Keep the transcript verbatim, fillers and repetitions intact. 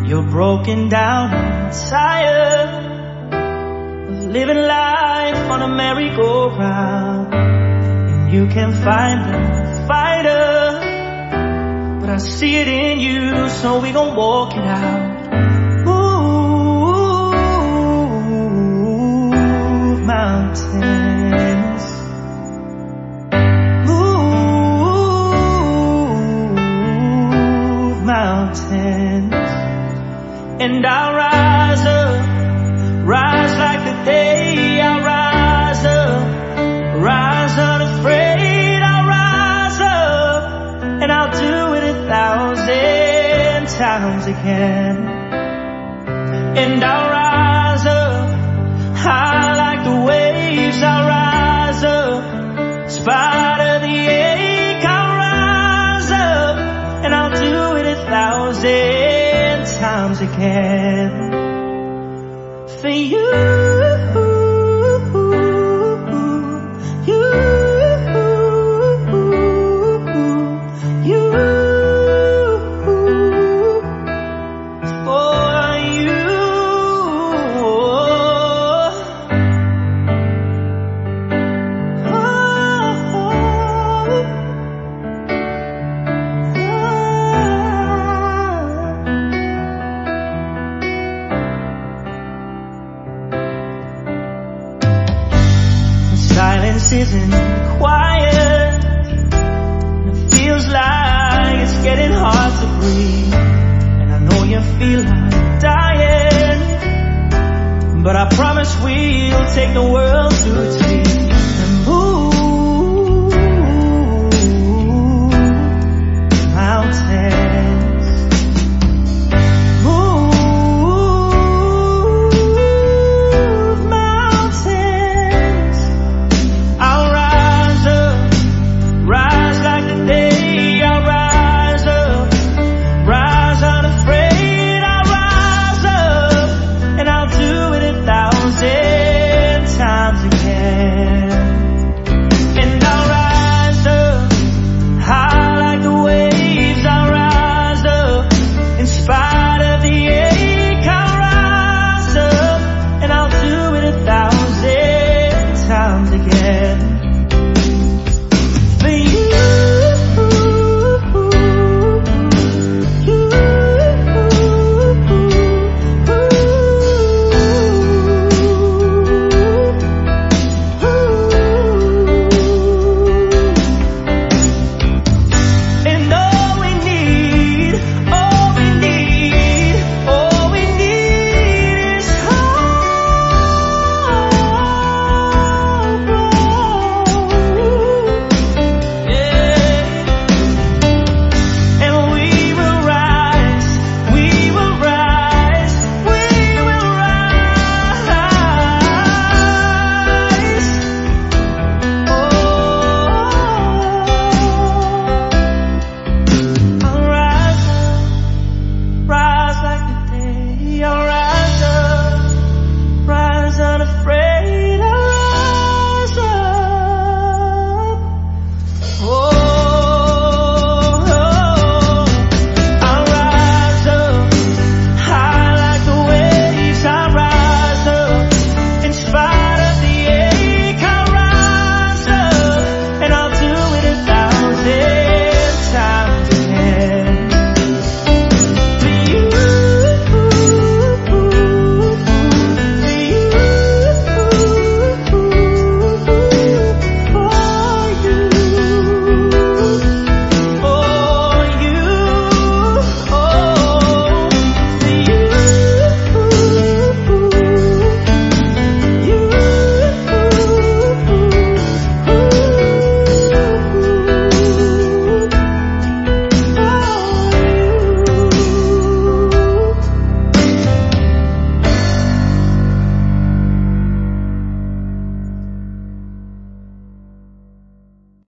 You're broken down and tired of living life on a merry-go-round, and you can find a fighter, but I see it in you, so we gon' walk it out. Move mountains, move mountains. And I'll rise up, rise like the day. I'll rise up, rise unafraid. I'll rise up, and I'll do it a thousand times again. And I'll rise up, high like the waves. I'll rise up, in spite of the ache. I'll rise up, and I'll do it a thousand times again for you, you, you, for you. Silence isn't quiet, and it feels like it's getting hard to breathe. And I know you feel like dying, but I promise we'll take the world to its feet and move.